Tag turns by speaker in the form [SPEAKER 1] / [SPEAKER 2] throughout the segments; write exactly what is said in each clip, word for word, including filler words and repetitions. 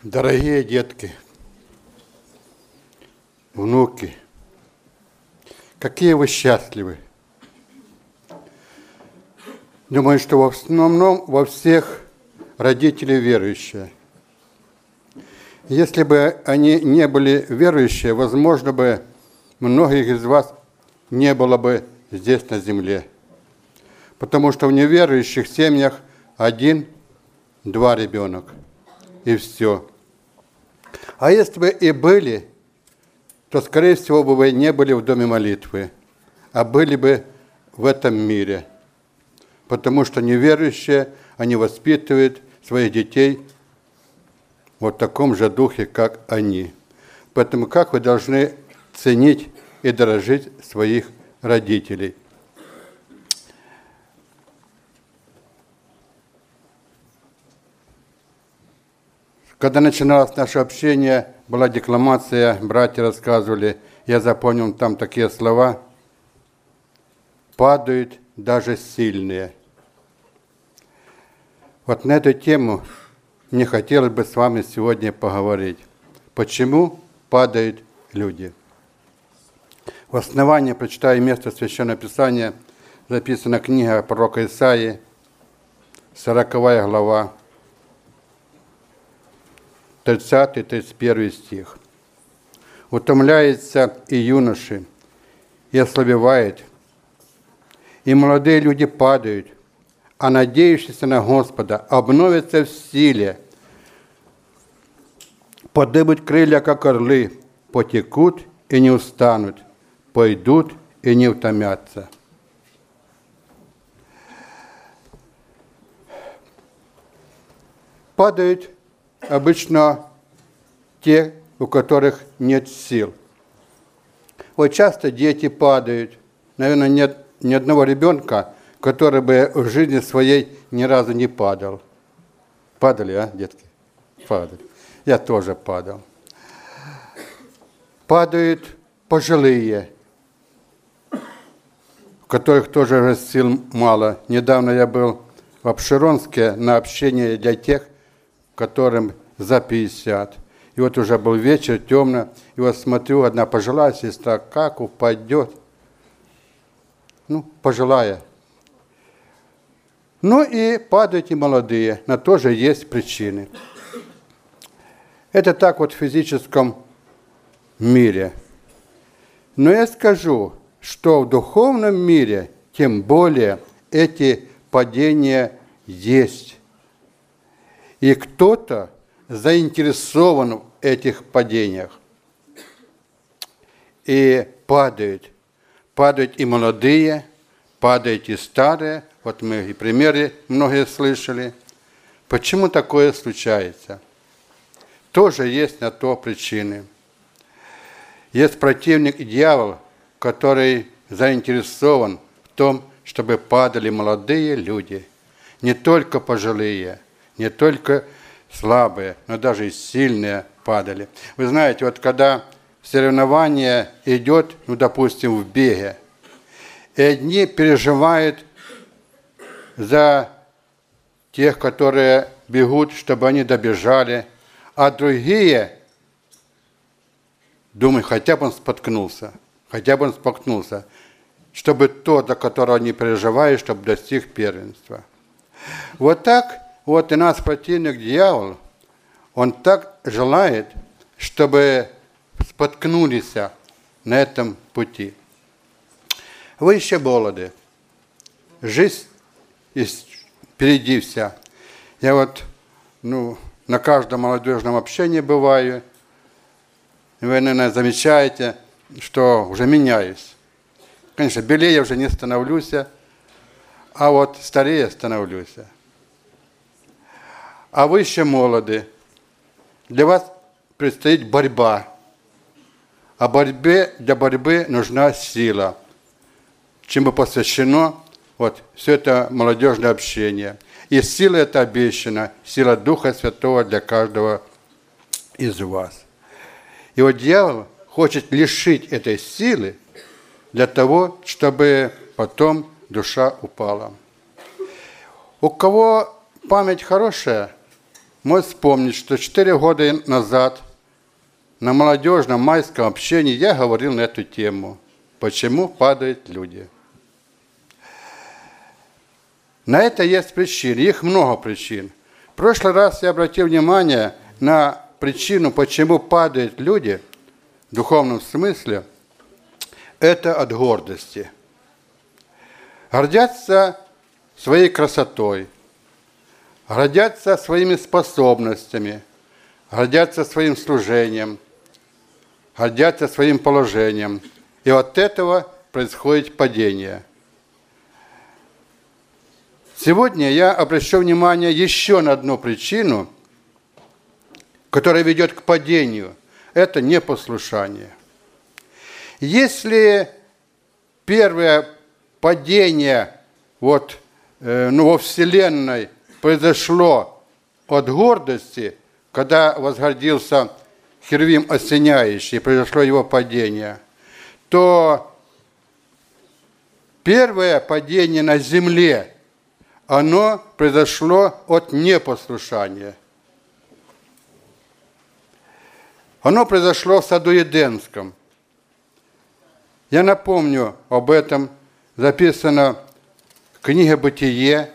[SPEAKER 1] Дорогие детки, внуки, какие вы счастливы. Думаю, что в основном во всех родители верующие. Если бы они не были верующие, возможно бы многих из вас не было бы здесь на земле. Потому что в неверующих семьях один-два ребенок. И все. А если бы и были, то, скорее всего, бы вы не были в доме молитвы, а были бы в этом мире. Потому что неверующие, они воспитывают своих детей вот в таком же духе, как они. Поэтому как вы должны ценить и дорожить своих родителей? Когда начиналось наше общение, была декламация, братья рассказывали, я запомнил там такие слова: «Падают даже сильные». Вот на эту тему мне хотелось бы с вами сегодня поговорить. Почему падают люди? В основании прочитаю место Священного Писания, записана книга пророка Исаии, сороковая глава, тридцатый тридцать первый стих. «Утомляются и юноши, и ослабевают, и молодые люди падают, а надеющиеся на Господа обновятся в силе, подымут крылья, как орлы, потекут и не устанут, пойдут и не утомятся». Падают обычно те, у которых нет сил. Вот часто дети падают. Наверное, нет ни одного ребенка, который бы в жизни своей ни разу не падал. Падали, а, детки? Падали. Я тоже падал. Падают пожилые, у которых тоже сил мало. Недавно я был в Апшеронске на общении для тех, которым за пятьдесят. И вот уже был вечер, темно, и вот смотрю, одна пожилая сестра, как упадет. Ну, пожилая. Ну и падают и молодые, на то же есть причины. Это так вот в физическом мире. Но я скажу, что в духовном мире, тем более, эти падения есть. И кто-то заинтересован в этих падениях. И падают. Падают и молодые, падают и старые. Вот мы и примеры многие слышали. Почему такое случается? Тоже есть на то причины. Есть противник и дьявол, который заинтересован в том, чтобы падали молодые люди. Не только пожилые, не только слабые, но даже и сильные падали. Вы знаете, вот когда соревнование идет, ну, допустим, в беге, и одни переживают за тех, которые бегут, чтобы они добежали, а другие думают, хотя бы он споткнулся, хотя бы он споткнулся, чтобы тот, за которого они переживают, чтобы достиг первенства. Вот так вот и наш противник дьявол, он так желает, чтобы споткнулись на этом пути. Вы еще молоды, жизнь впереди вся. Я вот ну, на каждом молодежном общении бываю, и вы, наверное, замечаете, что уже меняюсь. Конечно, белее уже не становлюсь, а вот старее становлюсь. А вы еще молоды. Для вас предстоит борьба. А борьбе, для борьбы нужна сила, чем бы посвящено вот, все это молодежное общение. И сила это обещана, сила Духа Святого для каждого из вас. И вот дьявол хочет лишить этой силы для того, чтобы потом душа упала. У кого память хорошая, можно вспомнить, что четыре года назад на молодежном майском общении я говорил на эту тему. Почему падают люди? На это есть причины, их много причин. В прошлый раз я обратил внимание на причину, почему падают люди в духовном смысле. Это от гордости. Гордятся своей красотой, гордятся своими способностями, гордятся своим служением, гордятся своим положением. И от этого происходит падение. Сегодня я обращу внимание еще на одну причину, которая ведет к падению. Это непослушание. Если первое падение вот, э, ну, во Вселенной произошло от гордости, когда возгордился Херувим осеняющий, произошло его падение, то первое падение на земле, оно произошло от непослушания. Оно произошло в саду Эдемском. Я напомню об этом, записано в книге «Бытие»,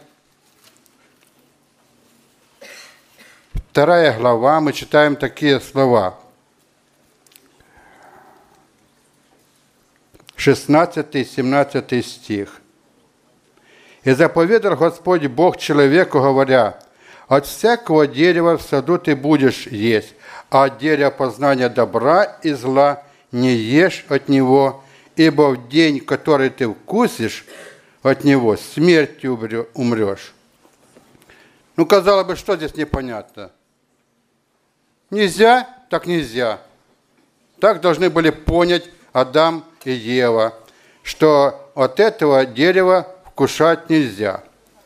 [SPEAKER 1] вторая глава, мы читаем такие слова. шестнадцатый семнадцатый стих. «И заповедал Господь Бог человеку, говоря, от всякого дерева в саду ты будешь есть, а от дерева познания добра и зла не ешь от него, ибо в день, который ты вкусишь от него, смертью умрешь». Ну, казалось бы, что здесь непонятно? Нельзя, так нельзя. Так должны были понять Адам и Ева, что от этого дерева вкушать нельзя.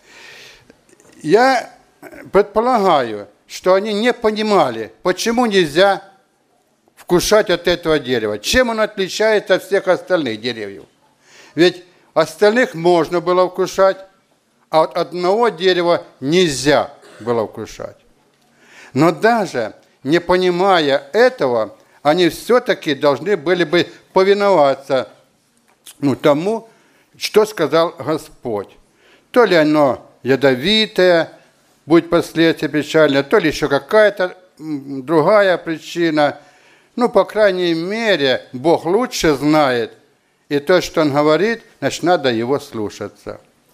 [SPEAKER 1] Я предполагаю, что они не понимали, почему нельзя вкушать от этого дерева. Чем он отличается от всех остальных деревьев? Ведь остальных можно было вкушать, а от одного дерева нельзя было вкушать. Но даже не понимая этого, они все-таки должны были бы повиноваться ну, тому, что сказал Господь. То ли оно ядовитое, будет последствия печальные, то ли еще какая-то другая причина. Ну, по крайней мере, Бог лучше знает, и то, что Он говорит, значит, надо Его слушаться.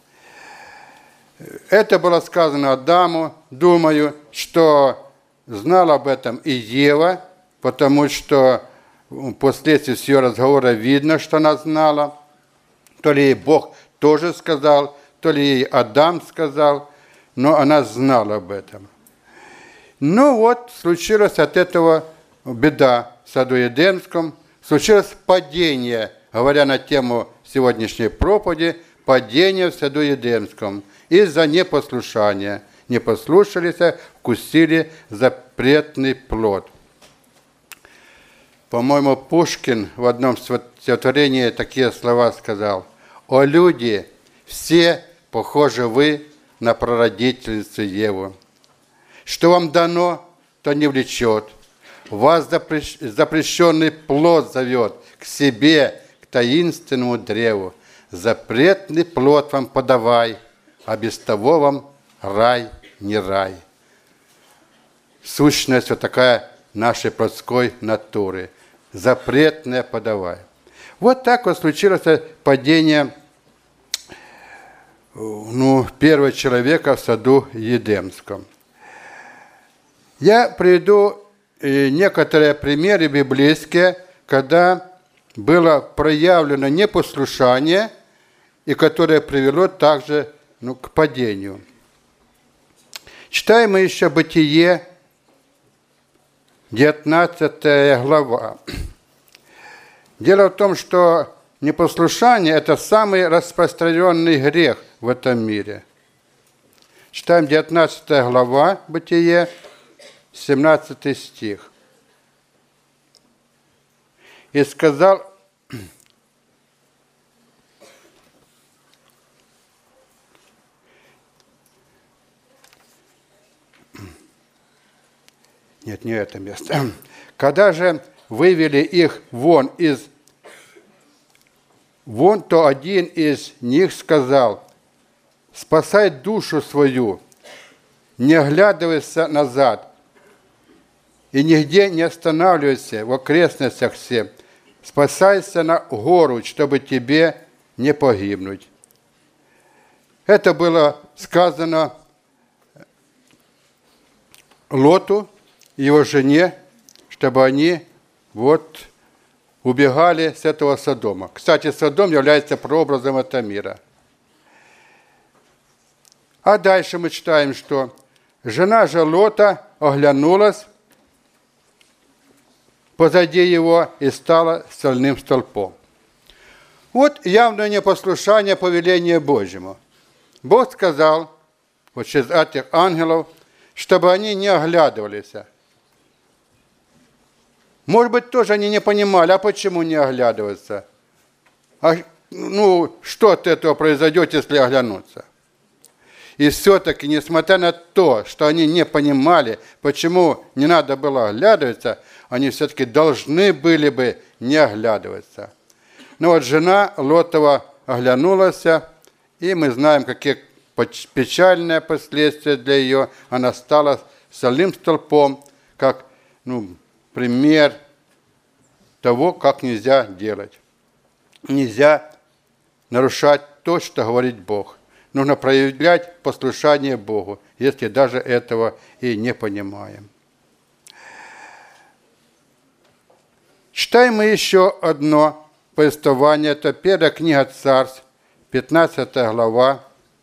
[SPEAKER 1] Это было сказано Адаму, думаю, что знала об этом и Ева, потому что впоследствии с ее разговора видно, что она знала. То ли ей Бог тоже сказал, то ли ей Адам сказал, но она знала об этом. Ну вот, случилась от этого беда в саду Эдемском, случилось падение, говоря на тему сегодняшней проповеди, падение в саду Эдемском из-за непослушания. Не послушались, вкусили запретный плод. По-моему, Пушкин в одном стихотворении такие слова сказал: «О люди, все похожи вы на прародительницу Еву. Что вам дано, то не влечет. Вас запрещенный плод зовет к себе, к таинственному древу. Запретный плод вам подавай, а без того вам рай не рай». Сущность вот такая нашей плотской натуры. Запретное подавай. Вот так вот случилось падение ну, первого человека в саду Эдемском. Я приведу некоторые примеры библейские, когда было проявлено непослушание, и которое привело также ну, к падению. Читаем мы еще Бытие, девятнадцатая глава. Дело в том, что непослушание – это самый распространенный грех в этом мире. Читаем девятнадцатая глава Бытие, семнадцатый стих. «И сказал...» Нет, не это место. Когда же вывели их вон из вон, то один из них сказал: спасай душу свою, не оглядывайся назад, и нигде не останавливайся в окрестностях всех. Спасайся на гору, чтобы тебе не погибнуть. Это было сказано Лоту и его жене, чтобы они вот убегали с этого Содома. Кстати, Содом является прообразом этого мира. А дальше мы читаем, что жена же Лота оглянулась позади его и стала стальным столпом. Вот явное непослушание повелению Божьему. Бог сказал, вот через этих ангелов, чтобы они не оглядывались. Может быть, тоже они не понимали, а почему не оглядываться? А, ну, что от этого произойдет, если оглянуться? И все-таки, несмотря на то, что они не понимали, почему не надо было оглядываться, они все-таки должны были бы не оглядываться. Но вот жена Лотова оглянулась, и мы знаем, какие печальные последствия для ее. Она стала стальным столпом, как ну, пример того, как нельзя делать. Нельзя нарушать то, что говорит Бог. Нужно проявлять послушание Богу, если даже этого и не понимаем. Читаем мы еще одно повествование. Это первая книга Царств, пятнадцатая глава.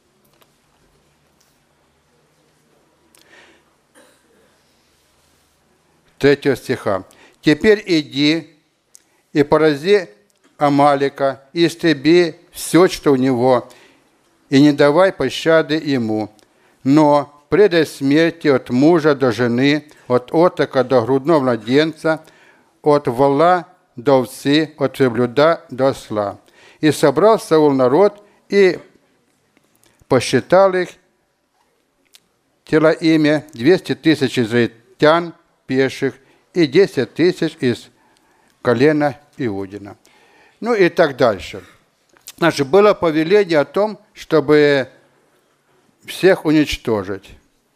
[SPEAKER 1] третьего стиха. «Теперь иди и порази Амалика, и истреби все, что у него, и не давай пощады ему, но предай смерти от мужа до жены, от отрока до грудного младенца, от вола до овцы, от верблюда до осла». И собрал Саул народ, и посчитал их, тело имя, двести тысяч израильтян пеших и десять тысяч из колена Иудина. Ну и так дальше. Значит, было повеление о том, чтобы всех уничтожить.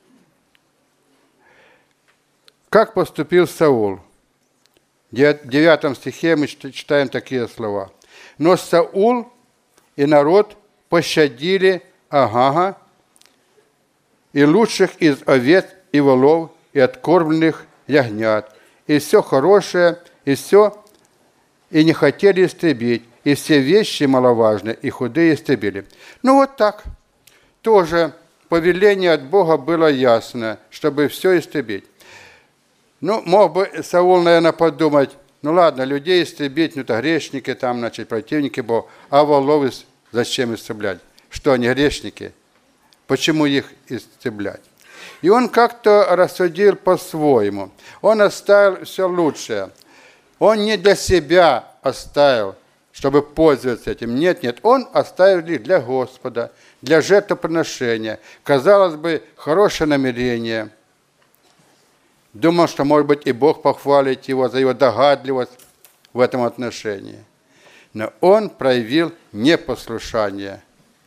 [SPEAKER 1] Как поступил Саул? В девятом стихе мы читаем такие слова. «Но Саул и народ пощадили Агага и лучших из овец и волов, и откормленных ягнят, и все хорошее, и все, и не хотели истребить, и все вещи маловажные, и худые истребили». Ну вот так. Тоже повеление от Бога было ясно, чтобы все истребить. Ну, мог бы Саул, наверное, подумать, ну ладно, людей истребить, ну это грешники, там, значит, противники Бога, а волов зачем истреблять? Что, они грешники? Почему их истреблять? И он как-то рассудил по-своему. Он оставил все лучшее. Он не для себя оставил, чтобы пользоваться этим. Нет, нет, он оставил их для Господа, для жертвоприношения. Казалось бы, хорошее намерение. Думал, что, может быть, и Бог похвалит его за его догадливость в этом отношении. Но он проявил непослушание.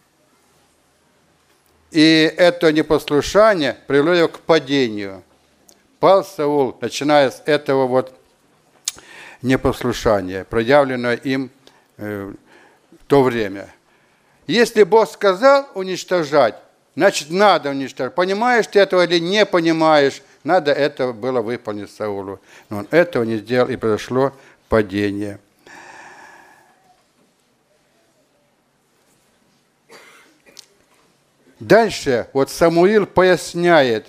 [SPEAKER 1] И это непослушание привело его к падению. Пал Саул, начиная с этого вот непослушания, проявленного им в то время. Если Бог сказал уничтожать, значит, надо уничтожать. Понимаешь ты этого или не понимаешь, надо это было выполнить Саулу. Но он этого не сделал, и произошло падение. Дальше вот Самуил поясняет,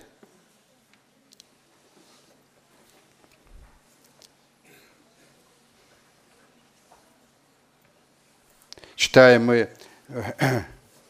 [SPEAKER 1] читаем мы в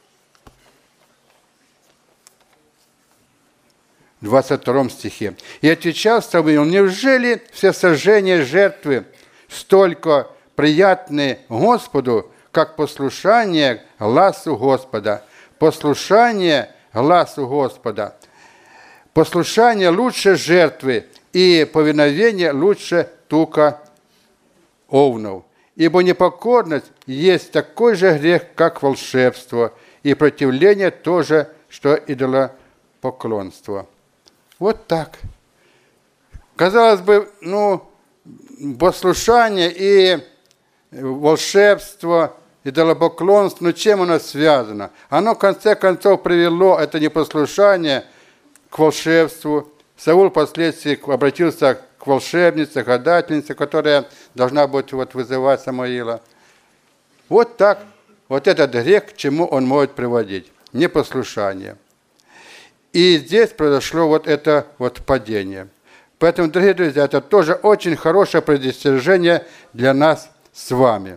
[SPEAKER 1] двадцать втором стихе. «И отвечал Самуил: неужели все сожжения жертвы столько приятны Господу, как послушание гласу Господа? Послушание гласу Господа. Послушание лучше жертвы, и повиновение лучше тука овнов. Ибо непокорность есть такой же грех, как волшебство, и противление тоже, что идолопоклонство. Вот так. Казалось бы, ну, послушание и волшебство, идолопоклонство, ну чем оно связано? Оно в конце концов привело это непослушание к волшебству. Саул впоследствии обратился к волшебнице, гадательнице, которая должна будет вот вызывать Самуила. Вот так, вот этот грех, к чему он может приводить. Непослушание. И здесь произошло вот это вот падение. Поэтому, дорогие друзья, это тоже очень хорошее предостережение для нас с вами.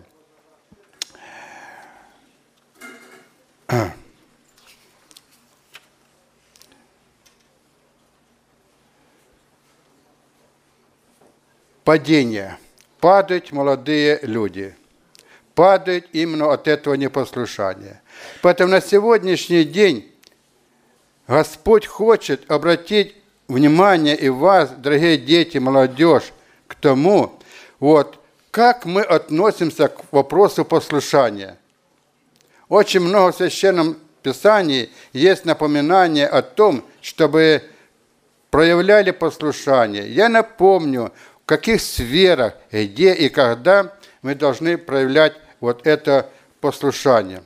[SPEAKER 1] Падение. Падают молодые люди. Падают именно от этого непослушания. Поэтому на сегодняшний день Господь хочет обратить внимание и вас, дорогие дети, молодежь, к тому, вот, как мы относимся к вопросу послушания. Очень много в Священном Писании есть напоминание о том, чтобы проявляли послушание. Я напомню, в каких сферах, где и когда мы должны проявлять вот это послушание.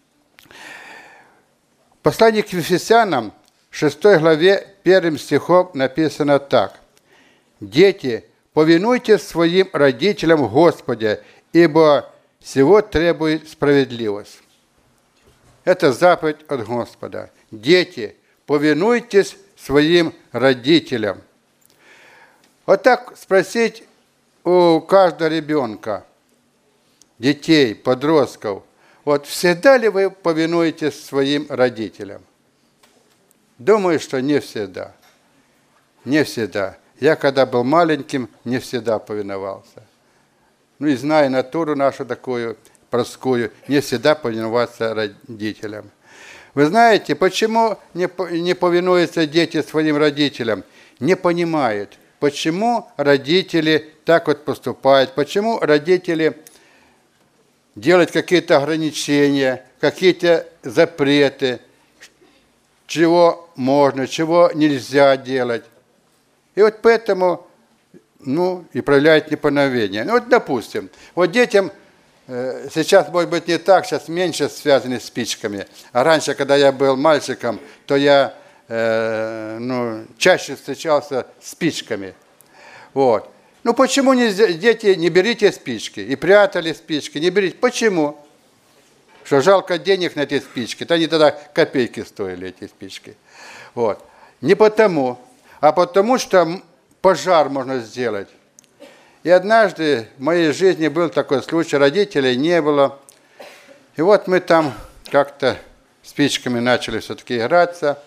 [SPEAKER 1] В послании к Ефесянам, шестой главе, первым стихом написано так. «Дети, повинуйтесь своим родителям в Господе, ибо сего требует справедливость». Это заповедь от Господа. Дети, повинуйтесь своим родителям. Вот так спросить у каждого ребенка, детей, подростков, вот всегда ли вы повинуетесь своим родителям? Думаю, что не всегда. Не всегда. Я, когда был маленьким, не всегда повиновался. Ну и зная натуру нашу такую простую, не всегда повиноваться родителям. Вы знаете, почему не повинуются дети своим родителям? Не понимают, почему родители так вот поступают, почему родители делают какие-то ограничения, какие-то запреты, чего можно, чего нельзя делать. И вот поэтому, ну, и проявляет неповиновение. Ну, вот, допустим, вот детям э, сейчас, может быть, не так, сейчас меньше связаны с спичками. А раньше, когда я был мальчиком, то я э, ну, чаще встречался с спичками. Вот. Ну, почему не, дети, не берите спички? И прятали спички, не берите. Почему? Что жалко денег на эти спички. То они тогда копейки стоили, эти спички. Вот. Не потому, а потому что пожар можно сделать. И однажды в моей жизни был такой случай, родителей не было. И вот мы там как-то спичками начали все-таки играться.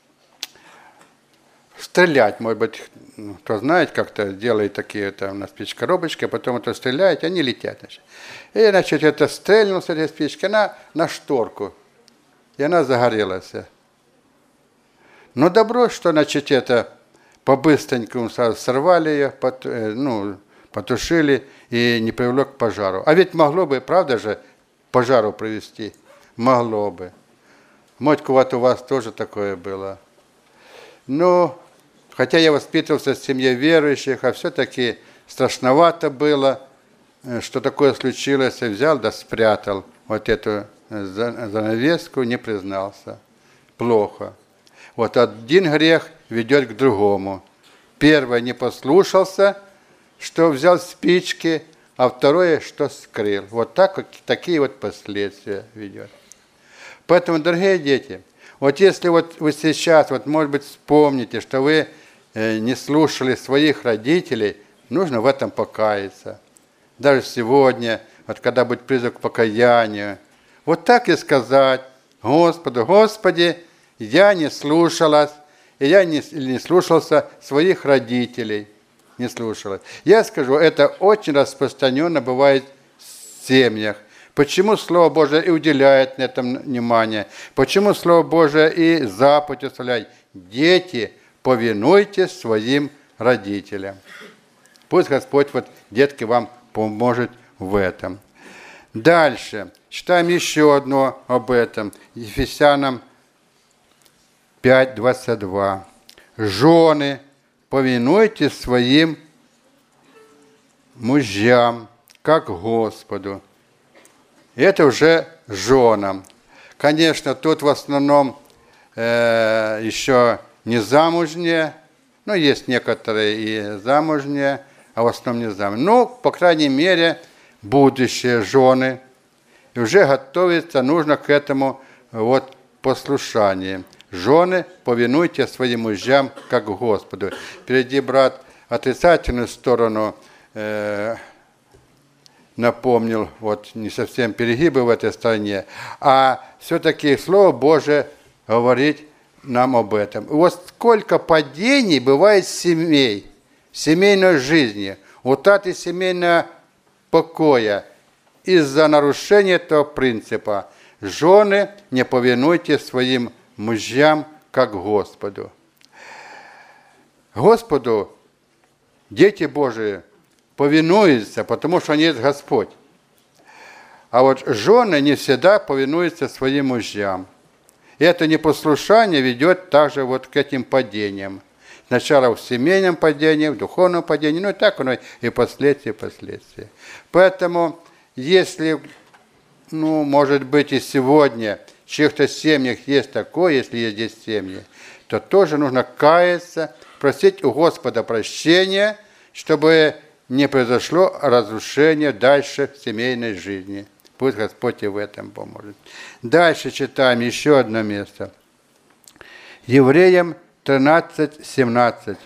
[SPEAKER 1] Стрелять, может быть, кто знает, как-то делает такие там на спичке коробочки, а потом это стреляет, и они летят. Значит. И, значит, это стрельнул с этой спички, она на шторку, и она загорелась. Но добро, что, значит, это по-быстренькому сорвали ее, пот, ну, потушили, и не привело к пожару. А ведь могло бы, правда же, пожару привести? Могло бы. Может, вот у вас тоже такое было. Но, хотя я воспитывался в семье верующих, а все-таки страшновато было, что такое случилось, и взял да спрятал вот эту занавеску, не признался. Плохо. Вот один грех ведет к другому. Первое, не послушался, что взял спички, а второе, что скрыл. Вот так, такие вот последствия ведет. Поэтому, дорогие дети, вот если вот вы сейчас, вот, может быть, вспомните, что вы не слушали своих родителей, нужно в этом покаяться. Даже сегодня, вот когда будет призыв к покаянию, вот так и сказать: Господу, Господи, я не слушалась, и я не, не слушался своих родителей, не слушалась. Я скажу, это очень распространенно бывает в семьях. Почему Слово Божие и уделяет на этом внимание? Почему Слово Божие и заповедь оставляет? Дети, повинуйтесь своим родителям. Пусть Господь, вот, детки, вам поможет в этом. Дальше. Читаем еще одно об этом. Ефесянам пять двадцать два. Жены, повинуйтесь своим мужьям, как Господу. Это уже женам. Конечно, тут в основном э, еще не замужние, но есть некоторые и замужние, а в основном не замужние. Ну, по крайней мере, будущие жены. И уже готовиться нужно к этому вот послушанию. Жены, повинуйте своим мужьям, как Господу. Впереди брат отрицательную сторону э, напомнил, вот не совсем перегибы в этой стране, а все-таки Слово Божие говорит нам об этом. И вот сколько падений бывает в семей, в семейной жизни, утраты семейного покоя из-за нарушения этого принципа. Жены, не повинуйте своим мужьям, как Господу. Господу дети Божии повинуются, потому что Он есть Господь. А вот жены не всегда повинуются своим мужьям. И это непослушание ведет также вот к этим падениям. Сначала в семейном падении, в духовном падении, ну и так оно и последствия, последствия. Поэтому, если, ну, может быть, и сегодня в чьих-то семьях есть такое, если есть здесь семьи, то тоже нужно каяться, просить у Господа прощения, чтобы не произошло разрушение дальше в семейной жизни. Пусть Господь и в этом поможет. Дальше читаем еще одно место. Евреям тринадцать семнадцать.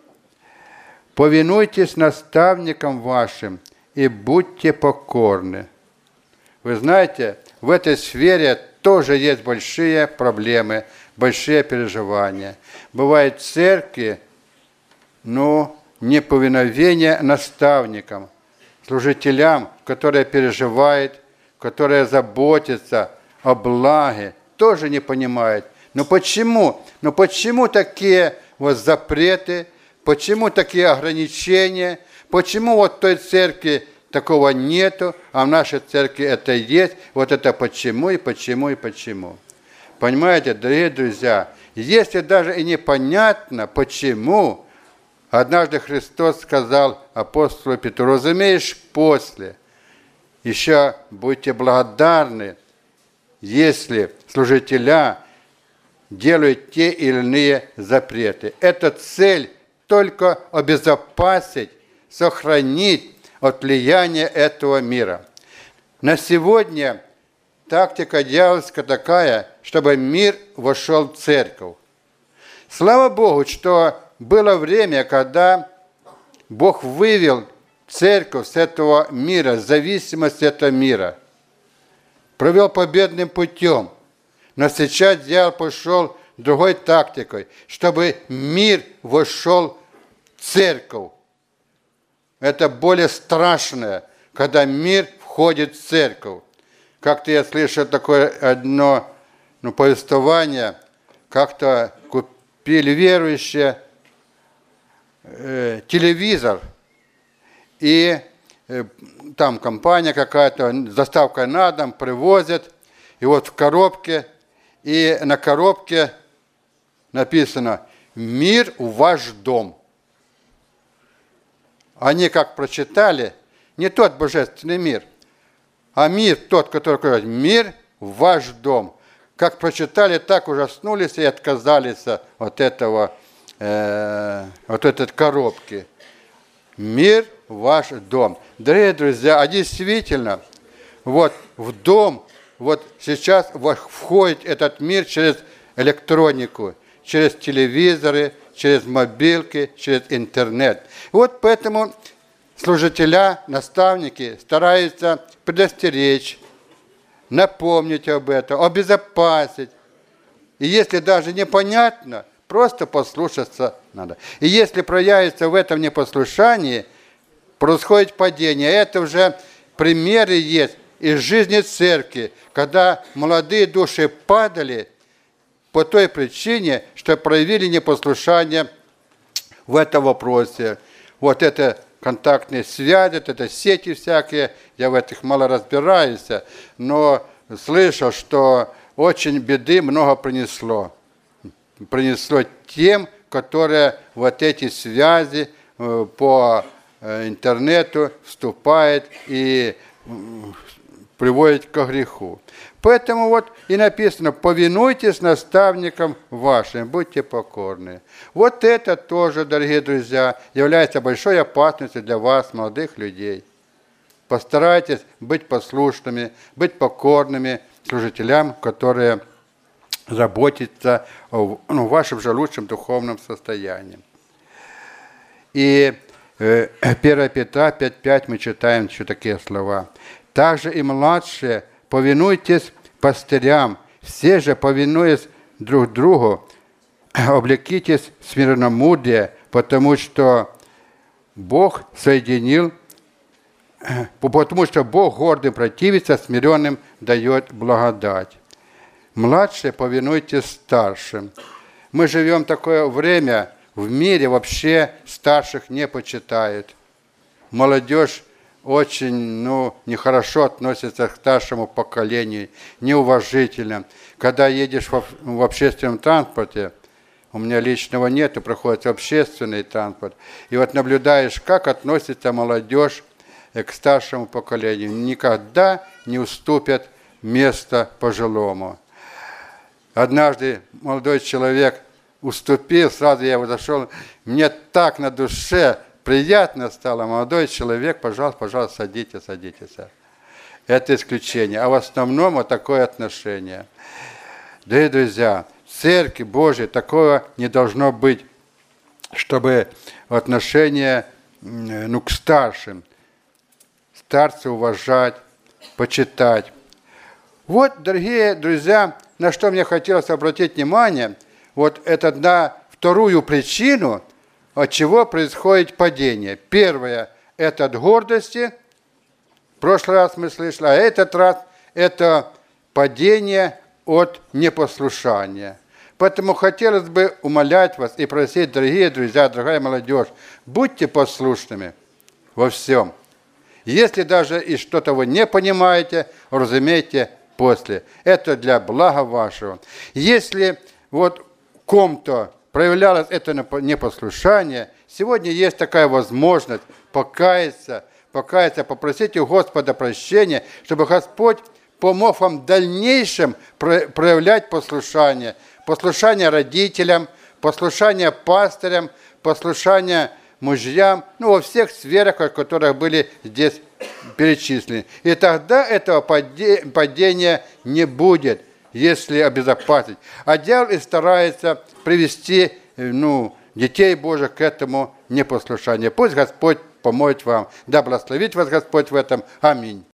[SPEAKER 1] «Повинуйтесь наставникам вашим и будьте покорны». Вы знаете, в этой сфере тоже есть большие проблемы, большие переживания. Бывают церкви, но неповиновение наставникам, служителям, которые переживают, которые заботятся о благе, тоже не понимают. Но почему? Но почему такие вот запреты, почему такие ограничения, почему вот в той церкви такого нету, а в нашей церкви это есть, вот это почему и почему и почему. Понимаете, дорогие друзья, если даже и непонятно, почему, однажды Христос сказал апостолу Петру: разумеешь, после, еще будьте благодарны, если служителя делают те или иные запреты. Это цель только обезопасить, сохранить от влияния этого мира. На сегодня тактика дьявольская такая, чтобы мир вошел в церковь. Слава Богу, что было время, когда Бог вывел церковь с этого мира, зависимость этого мира, провел победным путем. Но сейчас дьявол пошел другой тактикой, чтобы мир вошел в церковь. Это более страшное, когда мир входит в церковь. Как-то я слышал такое одно ну, повествование, как-то купили верующие э, телевизор, и э, там компания какая-то, с доставкой на дом привозят, и вот в коробке, и на коробке написано «Мир в ваш дом». Они как прочитали, не тот божественный мир, а мир тот, который говорит «Мир в ваш дом». Как прочитали, так ужаснулись и отказались от этого, э, от этой коробки. Мир в ваш дом. Дорогие друзья, а действительно, вот в дом, вот сейчас входит этот мир через электронику, через телевизоры, через мобилки, через интернет. Вот поэтому служителя, наставники стараются предостеречь, напомнить об этом, обезопасить. И если даже непонятно, просто послушаться надо. И если проявится в этом непослушании, происходит падение. Это уже примеры есть из жизни церкви, когда молодые души падали по той причине, что проявили непослушание в этом вопросе. Вот это контактные связи, это сети всякие, я в этих мало разбираюсь, но слышал, что очень беды много принесло. Принесло тем, которые вот эти связи по интернету вступают и приводят к греху. Поэтому вот и написано: повинуйтесь наставникам вашим, будьте покорны. Вот это тоже, дорогие друзья, является большой опасностью для вас, молодых людей. Постарайтесь быть послушными, быть покорными служителям, которые заботятся о ну, вашем же лучшем духовном состоянии. И э, первое Петра пять пять мы читаем еще такие слова. «Также и младшие, повинуйтесь пастырям, все же, повинуясь друг другу, облекитесь в смиренномудрие, потому что Бог соединил, потому что Бог гордым противится, смиренным дает благодать». Младшие, повинуйтесь старшим. Мы живем в такое время, в мире вообще старших не почитают. Молодежь очень ну, нехорошо относится к старшему поколению, неуважительно. Когда едешь в, в общественном транспорте, у меня личного нет, и приходится общественный транспорт, и вот наблюдаешь, как относится молодежь к старшему поколению. Никогда не уступят место пожилому. Однажды молодой человек уступил, сразу я его зашел, мне так на душе приятно стало. Молодой человек, пожалуйста, пожалуйста, садитесь, садитесь. Это исключение. А в основном вот такое отношение. Дорогие друзья, в Церкви Божьей такого не должно быть, чтобы отношение ну, к старшим, старца уважать, почитать. Вот, дорогие друзья, на что мне хотелось обратить внимание, вот это на вторую причину, от чего происходит падение. Первое – это от гордости, в прошлый раз мы слышали, а этот раз – это падение от непослушания. Поэтому хотелось бы умолять вас и просить, дорогие друзья, дорогая молодежь, будьте послушными во всем. Если даже и что-то вы не понимаете, разумейте после. Это для блага вашего. Если вот ком-то проявлялось это непослушание, сегодня есть такая возможность покаяться, покаяться, попросить у Господа прощения, чтобы Господь помог вам в дальнейшем проявлять послушание. Послушание родителям, послушание пастырям, послушание мужьям, ну, во всех сферах, в которых были здесь перечислены. И тогда этого падения не будет, если обезопасить. А дьявол и старается привести ну, детей Божьих к этому непослушанию. Пусть Господь поможет вам. Да благословит вас Господь в этом. Аминь.